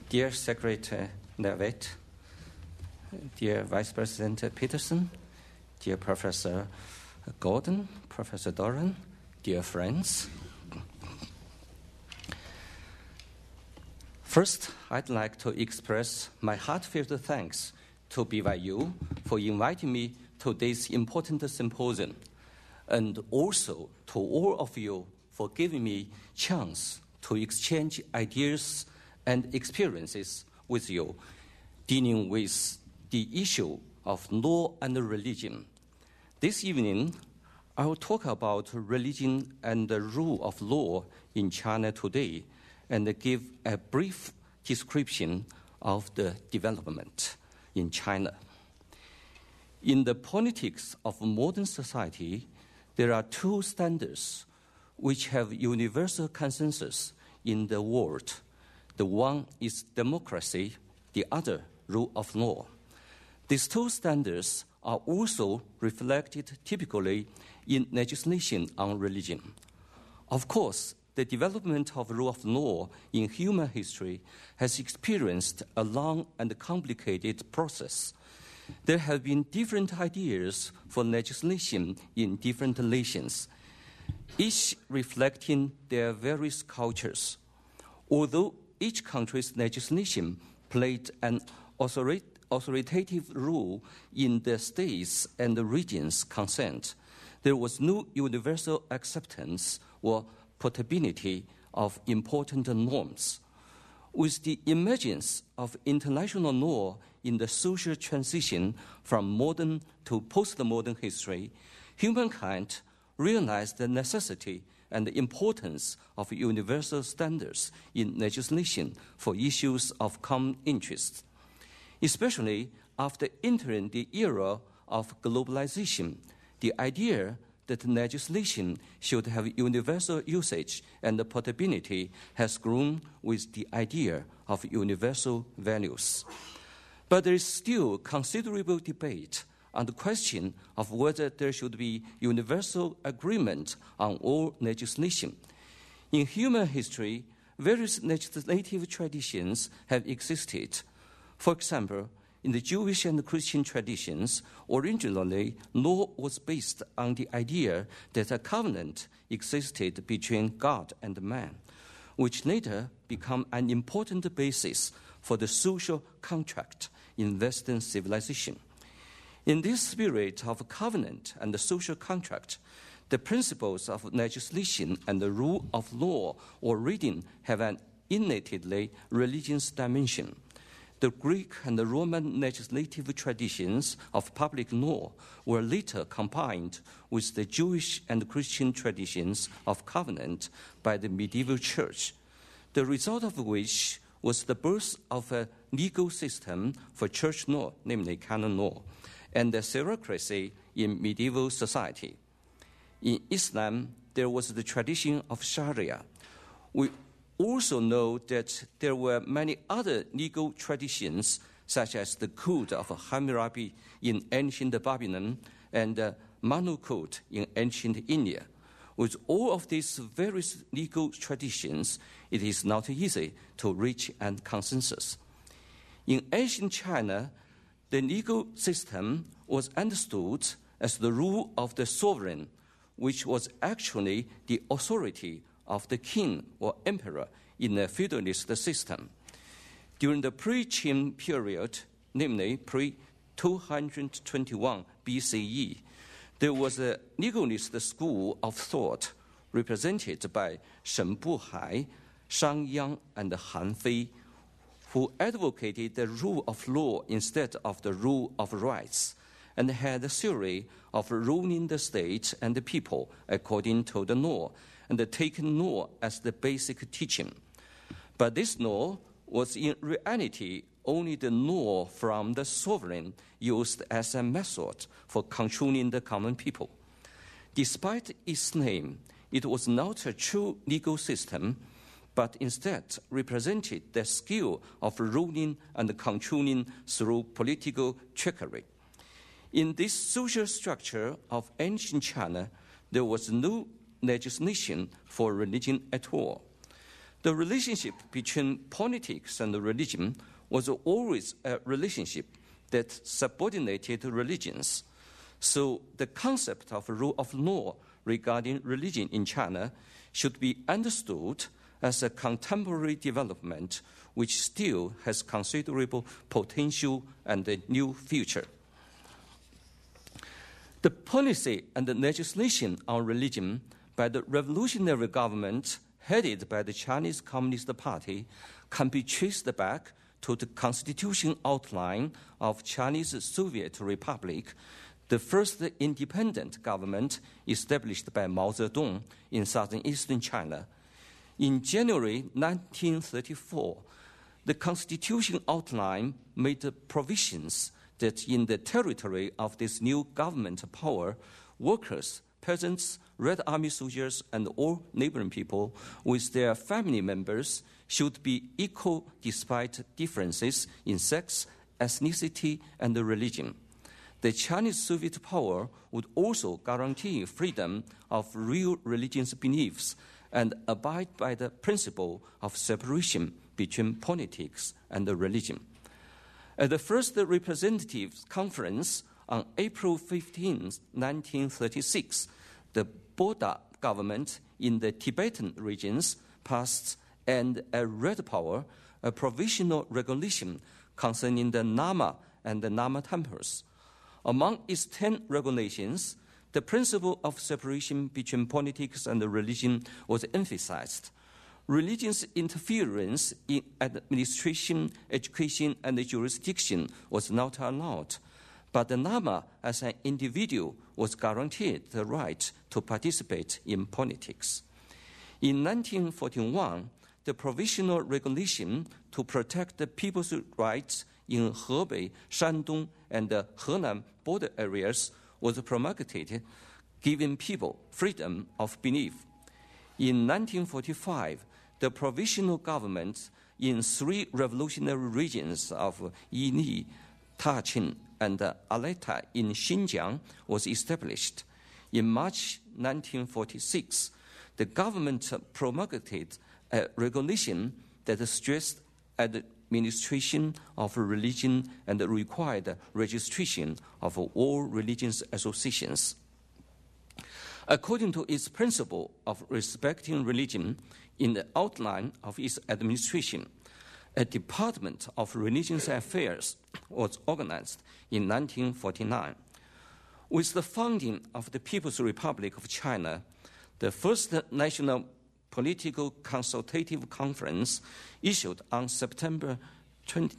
Dear Secretary Levitt, dear Vice President Peterson, dear Professor Gordon, Professor Doran, dear friends. First, I'd like to express my heartfelt thanks to BYU for inviting me to this important symposium, and also to all of you for giving me a chance to exchange ideas and experiences with you dealing with the issue of law and religion. This evening, I will talk about religion and the rule of law in China today and give a brief description of the development in China. In the politics of modern society, there are two standards which have universal consensus in the world. The one is democracy, the other rule of law. These two standards are also reflected typically in legislation on religion. Of course, the development of rule of law in human history has experienced a long and complicated process. There have been different ideas for legislation in different nations, each reflecting their various cultures. Although each country's legislation played an authoritative role in the states and the regions concerned, there was no universal acceptance or portability of important norms. With the emergence of international law in the social transition from modern to postmodern history, humankind realized the necessity and the importance of universal standards in legislation for issues of common interest. Especially after entering the era of globalization, the idea that legislation should have universal usage and portability has grown with the idea of universal values. But there is still considerable debate on the question of whether there should be universal agreement on all legislation. In human history, various legislative traditions have existed. For example, in the Jewish and Christian traditions, originally law was based on the idea that a covenant existed between God and man, which later became an important basis for the social contract in Western civilization. In this spirit of covenant and the social contract, the principles of legislation and the rule of law already have an innately religious dimension. The Greek and the Roman legislative traditions of public law were later combined with the Jewish and Christian traditions of covenant by the medieval church, the result of which was the birth of a legal system for church law, namely canon law, and the theocracy in medieval society. In Islam, there was the tradition of Sharia. We also know that there were many other legal traditions, such as the Code of Hammurabi in ancient Babylon and the Manu Code in ancient India. With all of these various legal traditions, it is not easy to reach a consensus. In ancient China, the legal system was understood as the rule of the sovereign, which was actually the authority of the king or emperor in a feudalist system. During the pre-Qin period, namely pre-221 BCE, there was a legalist school of thought represented by Shen Buhai, Shang Yang, and Han Fei, who advocated the rule of law instead of the rule of rights, and had a theory of ruling the state and the people according to the law, and taking law as the basic teaching. But this law was in reality only the law from the sovereign used as a method for controlling the common people. Despite its name, it was not a true legal system, but instead represented the skill of ruling and controlling through political trickery. In this social structure of ancient China, there was no legislation for religion at all. The relationship between politics and religion was always a relationship that subordinated religions. So the concept of rule of law regarding religion in China should be understood as a contemporary development which still has considerable potential and a new future. The policy and the legislation on religion by the revolutionary government headed by the Chinese Communist Party can be traced back to the constitution outline of Chinese Soviet Republic, the first independent government established by Mao Zedong in southeastern China. In January 1934, the constitution outline made provisions that in the territory of this new government power, workers, peasants, Red Army soldiers, and all neighboring people with their family members should be equal despite differences in sex, ethnicity, and religion. The Chinese Soviet power would also guarantee freedom of real religious beliefs and abide by the principle of separation between politics and religion. At the first representative conference on April 15, 1936, the Boda government in the Tibetan regions passed and read power a provisional regulation concerning the Nama and the Nama temples. Among its 10 regulations, the principle of separation between politics and religion was emphasized. Religion's interference in administration, education, and jurisdiction was not allowed, but the Nama as an individual was guaranteed the right to participate in politics. In 1941, the provisional regulation to protect the people's rights in Hebei, Shandong, and the Henan border areas was promulgated, giving people freedom of belief. In 1945, the provisional government in 3 revolutionary regions of Yili, Taqing, and Altai in Xinjiang was established. In March 1946, the government promulgated a regulation that stressed administration of religion and required registration of all religious associations. According to its principle of respecting religion, in the outline of its administration, a Department of Religious Affairs was organized in 1949. With the founding of the People's Republic of China, the first national political consultative conference issued on September 30,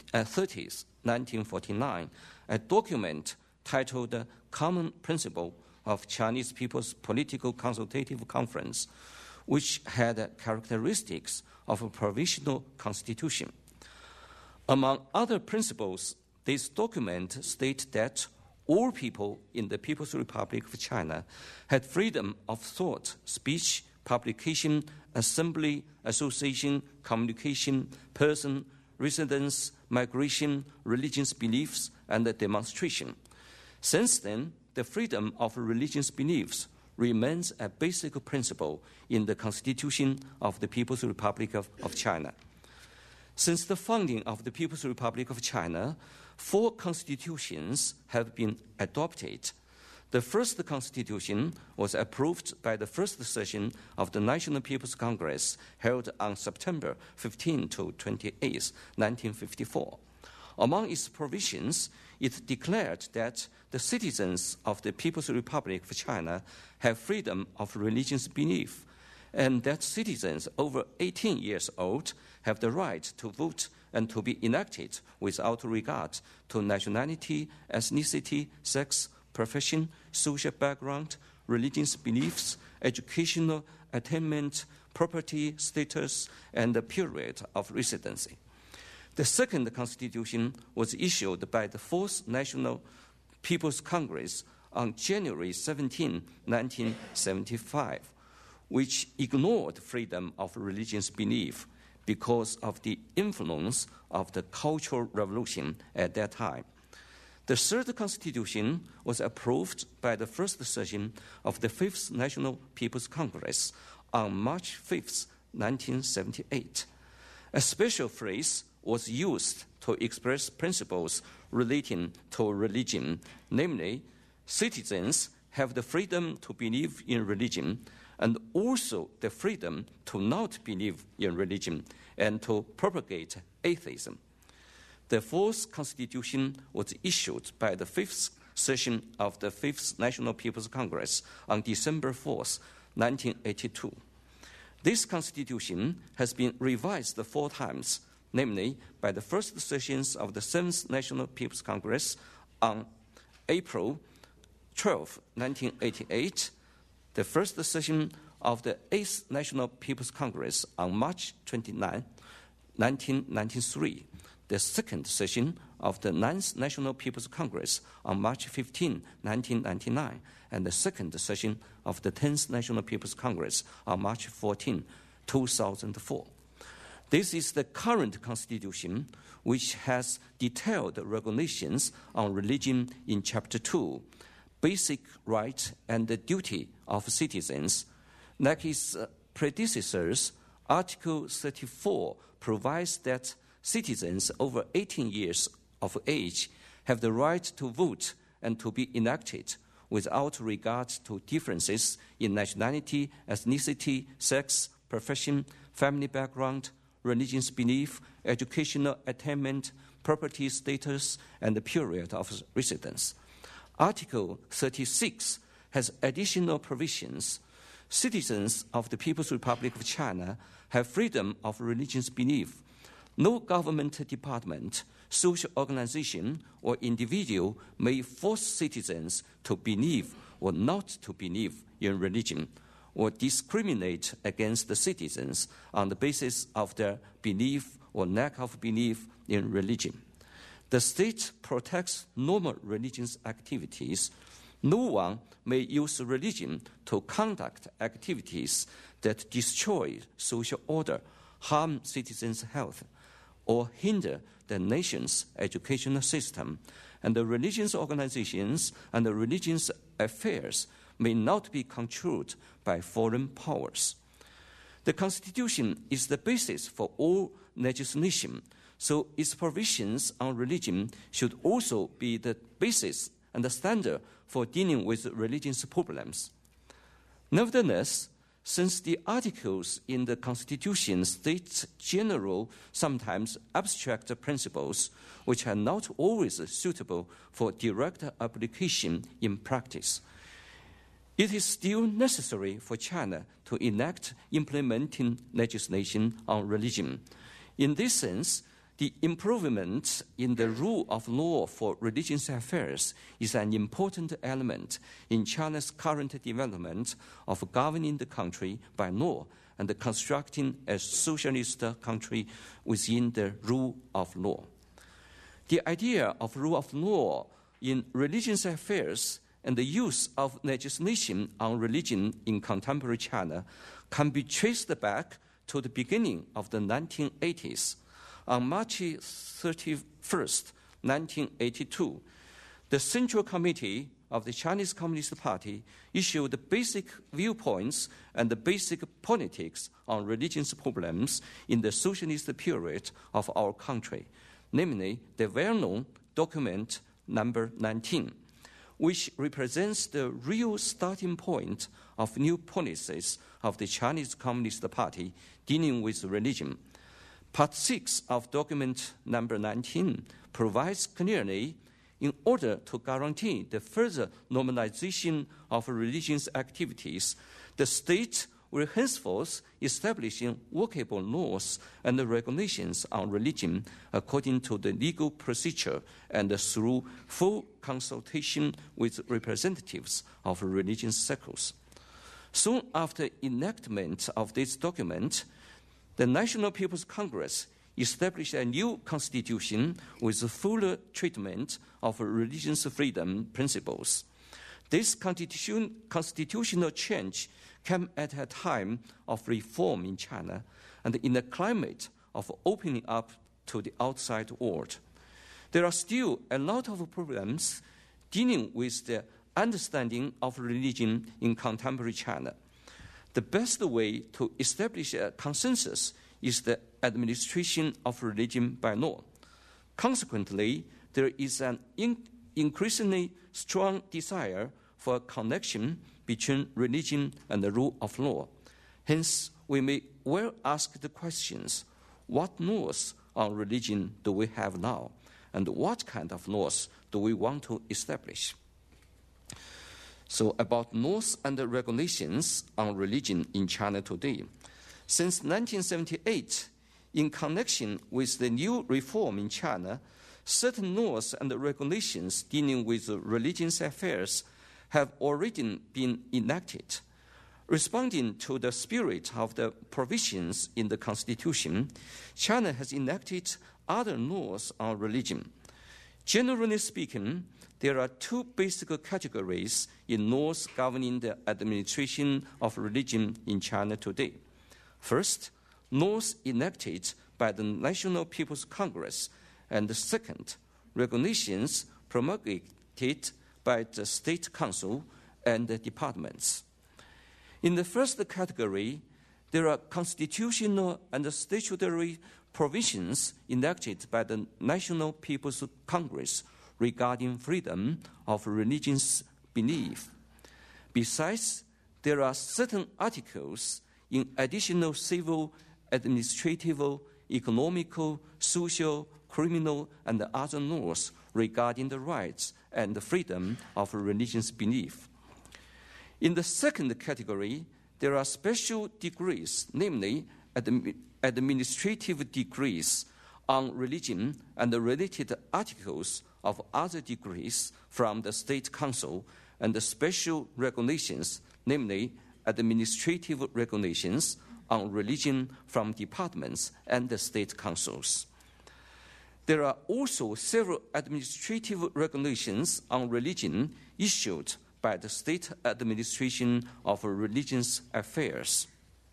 1949, a document titled Common Principle of Chinese People's Political Consultative Conference, which had characteristics of a provisional constitution. Among other principles, this document states that all people in the People's Republic of China had freedom of thought, speech, publication, assembly, association, communication, person, residence, migration, religious beliefs, and demonstration. Since then, the freedom of religious beliefs remains a basic principle in the Constitution of the People's Republic of China. Since the founding of the People's Republic of China, 4 constitutions have been adopted. The first constitution was approved by the first session of the National People's Congress held on September 15 to 28, 1954. Among its provisions, it declared that the citizens of the People's Republic of China have freedom of religious belief, and that citizens over 18 years old have the right to vote and to be elected without regard to nationality, ethnicity, sex, profession, social background, religious beliefs, educational attainment, property status, and the period of residency. The second constitution was issued by the 4th National People's Congress on January 17, 1975, which ignored freedom of religious belief because of the influence of the Cultural Revolution at that time. The third constitution was approved by the first session of the 5th National People's Congress on March 5, 1978. A special phrase was used to express principles relating to religion, namely, citizens have the freedom to believe in religion and also the freedom to not believe in religion and to propagate atheism. The fourth constitution was issued by the fifth session of the Fifth National People's Congress on December 4th, 1982. This constitution has been revised 4 times, namely by the first sessions of the Seventh National People's Congress on April 12, 1988, the first session of the Eighth National People's Congress on March 29, 1993, the second session of the Ninth National People's Congress on March 15, 1999, and the second session of the 10th National People's Congress on March 14, 2004. This is the current constitution, which has detailed regulations on religion in Chapter 2, Basic Right and the Duty of Citizens. Like its predecessors, Article 34 provides that citizens over 18 years of age have the right to vote and to be elected without regard to differences in nationality, ethnicity, sex, profession, family background, religious belief, educational attainment, property status, and the period of residence. Article 36 has additional provisions. Citizens of the People's Republic of China have freedom of religious belief. No government department, social organization, or individual may force citizens to believe or not to believe in religion, or discriminate against the citizens on the basis of their belief or lack of belief in religion. The state protects normal religious activities. No one may use religion to conduct activities that destroy social order, harm citizens' health, or hinder the nation's educational system, and the religious organizations and the religious affairs may not be controlled by foreign powers. The Constitution is the basis for all legislation, so its provisions on religion should also be the basis and the standard for dealing with religious problems. Nevertheless, since the articles in the Constitution state general, sometimes abstract principles, which are not always suitable for direct application in practice, it is still necessary for China to enact implementing legislation on religion. In this sense, the improvement in the rule of law for religious affairs is an important element in China's current development of governing the country by law and constructing a socialist country within the rule of law. The idea of rule of law in religious affairs and the use of legislation on religion in contemporary China can be traced back to the beginning of the 1980s. On March 31st, 1982, the Central Committee of the Chinese Communist Party issued the basic viewpoints and the basic politics on religious problems in the socialist period of our country, namely the well-known document number 19, which represents the real starting point of new policies of the Chinese Communist Party dealing with religion. Part 6 of document number 19 provides clearly, in order to guarantee the further normalization of religious activities, the state will henceforth establish workable laws and regulations on religion according to the legal procedure and through full consultation with representatives of religious circles. Soon after enactment of this document, the National People's Congress established a new constitution with fuller treatment of religious freedom principles. This constitutional change came at a time of reform in China and in a climate of opening up to the outside world. There are still a lot of problems dealing with the understanding of religion in contemporary China. The best way to establish a consensus is the administration of religion by law. Consequently, there is an increasingly strong desire for a connection between religion and the rule of law. Hence, we may well ask the questions, what laws on religion do we have now? And what kind of laws do we want to establish? So about laws and regulations on religion in China today. Since 1978, in connection with the new reform in China, certain laws and regulations dealing with religious affairs have already been enacted. Responding to the spirit of the provisions in the Constitution, China has enacted other laws on religion. Generally speaking, there are two basic categories in laws governing the administration of religion in China today. First, laws enacted by the National People's Congress, and second, regulations promulgated by the State Council and the departments. In the first category, there are constitutional and statutory provisions enacted by the National People's Congress regarding freedom of religious belief. Besides, there are certain articles in additional civil, administrative, economical, social, criminal, and other laws regarding the rights and the freedom of religious belief. In the second category, there are special decrees, namely administrative decrees on religion and the related articles of other decrees from the State Council, and the special regulations, namely administrative regulations on religion from departments and the State Councils. There are also several administrative regulations on religion issued by the State Administration of Religious Affairs.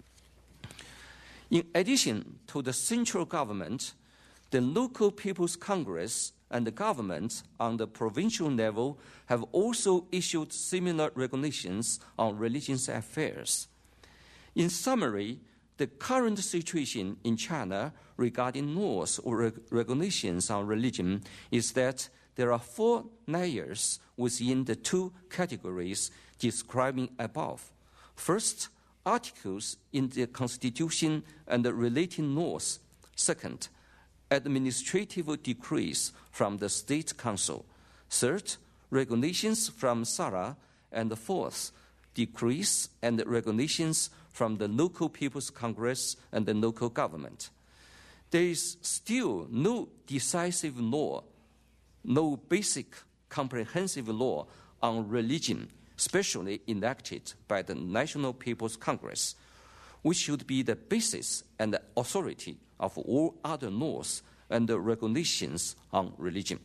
In addition to the central government, the local People's Congress and the government on the provincial level have also issued similar regulations on religious affairs. In summary, the current situation in China regarding laws or regulations on religion is that there are four layers within the two categories describing above. First, articles in the Constitution and the relating laws. Second, administrative decrees from the State Council. Third, regulations from SARA. And fourth, decrees and regulations from the local People's Congress and the local government. There is still no decisive law, no basic comprehensive law on religion, specially enacted by the National People's Congress, which should be the basis and the authority of all other laws and regulations on religion.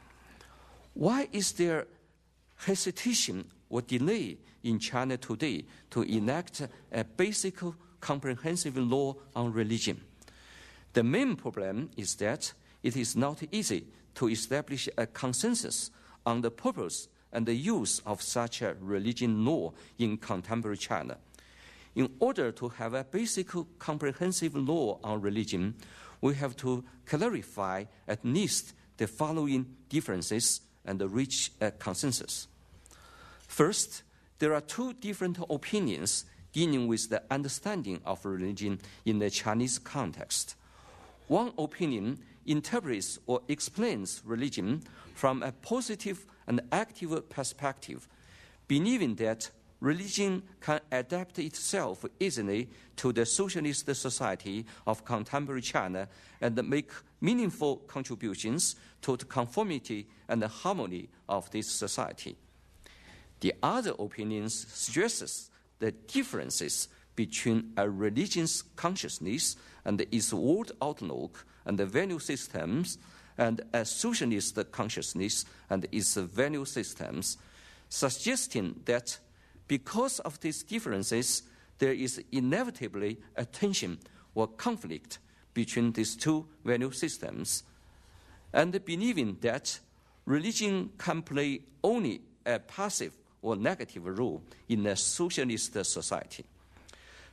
Why is there hesitation or delay in China today to enact a basic comprehensive law on religion? The main problem is that it is not easy to establish a consensus on the purpose and the use of such a religion law in contemporary China. In order to have a basic comprehensive law on religion, we have to clarify at least the following differences and reach a consensus. First, there are two different opinions dealing with the understanding of religion in the Chinese context. One opinion interprets or explains religion from a positive and active perspective, believing that religion can adapt itself easily to the socialist society of contemporary China and make meaningful contributions to the conformity and the harmony of this society. The other opinion stresses the differences between a religious consciousness and its world outlook and the value systems, and a socialist consciousness and its value systems, suggesting that because of these differences, there is inevitably a tension or conflict between these two value systems, and believing that religion can play only a passive or negative role in a socialist society.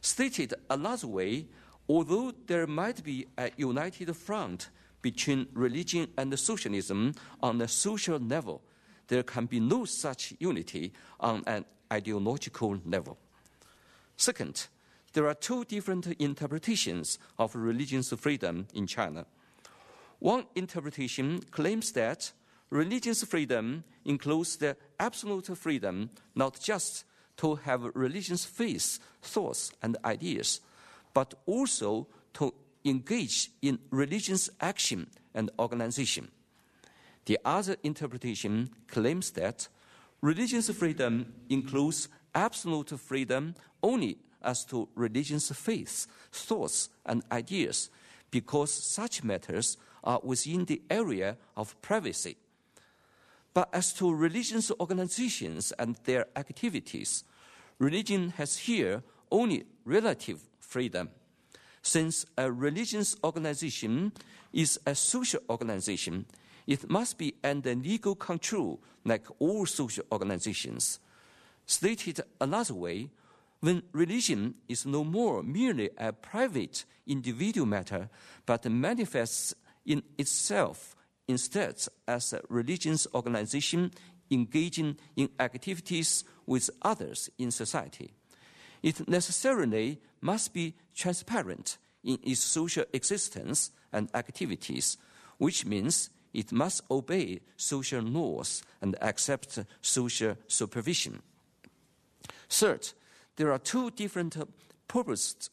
Stated another way, although there might be a united front between religion and socialism on a social level, there can be no such unity on an ideological level. Second, there are two different interpretations of religious freedom in China. One interpretation claims that religious freedom includes the absolute freedom not just to have religious faith, thoughts, and ideas, but also to engage in religious action and organization. The other interpretation claims that religious freedom includes absolute freedom only as to religious faith, thoughts, and ideas, because such matters are within the area of privacy. But as to religious organizations and their activities, religion has here only relative freedom. Since a religious organization is a social organization, it must be under legal control like all social organizations. Stated another way, when religion is no more merely a private individual matter, but manifests in itself instead as a religious organization engaging in activities with others in society, it necessarily must be transparent in its social existence and activities, which means it must obey social laws and accept social supervision. Third, there are two different proposed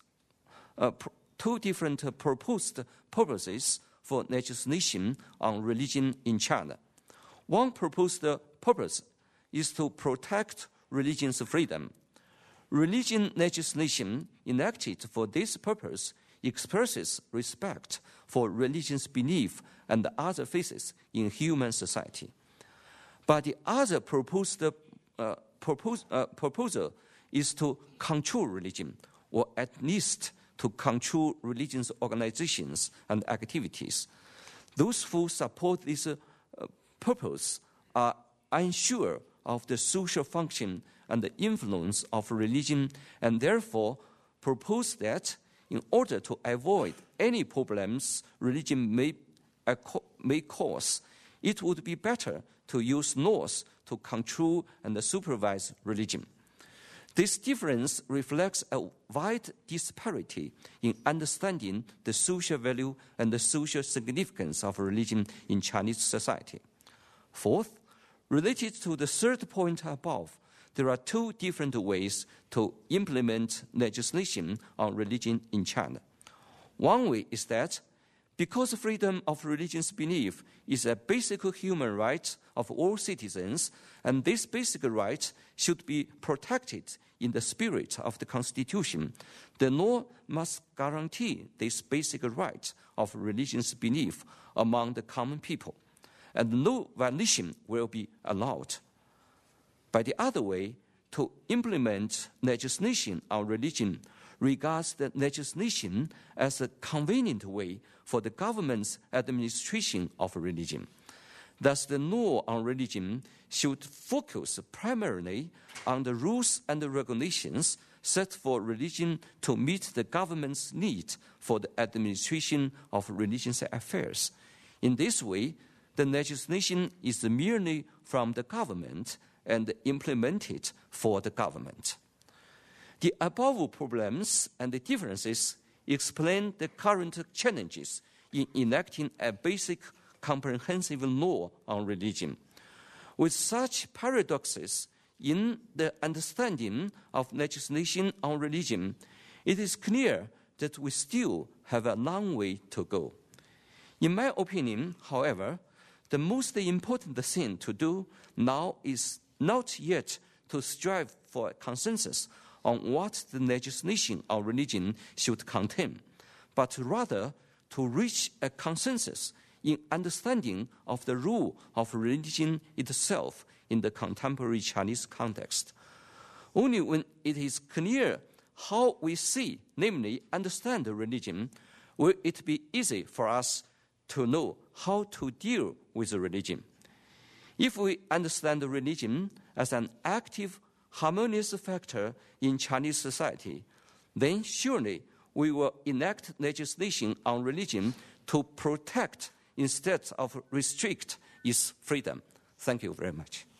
purposes for legislation on religion in China. One proposed purpose is to protect religion's freedom. Religion legislation enacted for this purpose expresses respect for religious belief and other faiths in human society. But the other proposal is to control religion, or at least to control religious organizations and activities. Those who support this purpose are unsure of the social function and the influence of religion, and therefore propose that in order to avoid any problems religion may cause, it would be better to use laws to control and supervise religion. This difference reflects a wide disparity in understanding the social value and the social significance of religion in Chinese society. Fourth, related to the third point above, there are two different ways to implement legislation on religion in China. One way is that because freedom of religious belief is a basic human right of all citizens, and this basic right should be protected in the spirit of the Constitution, the law must guarantee this basic right of religious belief among the common people, and no violation will be allowed. By the other way, to implement legislation on religion regards the legislation as a convenient way for the government's administration of religion. Thus, the law on religion should focus primarily on the rules and the regulations set for religion to meet the government's need for the administration of religious affairs. In this way, the legislation is merely from the government and implemented for the government. The above problems and the differences explain the current challenges in enacting a basic comprehensive law on religion. With such paradoxes in the understanding of legislation on religion, it is clear that we still have a long way to go. In my opinion, however, the most important thing to do now is not yet to strive for a consensus on what the legislation on religion should contain, but rather to reach a consensus in understanding of the role of religion itself in the contemporary Chinese context. Only when it is clear how we see, namely understand the religion, will it be easy for us to know how to deal with the religion. If we understand the religion as an active, harmonious factor in Chinese society, then surely we will enact legislation on religion to protect instead of restrict its freedom. Thank you very much.